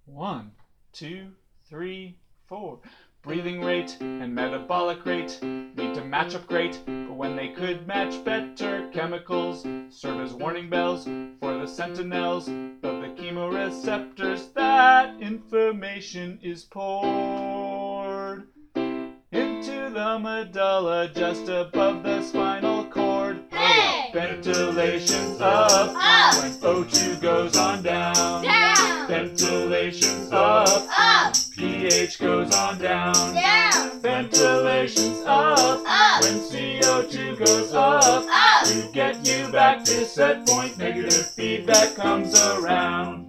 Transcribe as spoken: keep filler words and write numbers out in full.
One, two, three, four. Breathing rate and metabolic rate need to match up great, but when they could match better, chemicals serve as warning bells for the sentinels of the chemoreceptors. That information is poured into the medulla just above the spinal cord. Hey! Ventilation's up, Up! when O two goes on down. Down! Ventilation's up, Up! pH goes on down. Down! Ventilation's up, Up! when C O two goes up. Up! To get you back to set point, negative feedback comes around.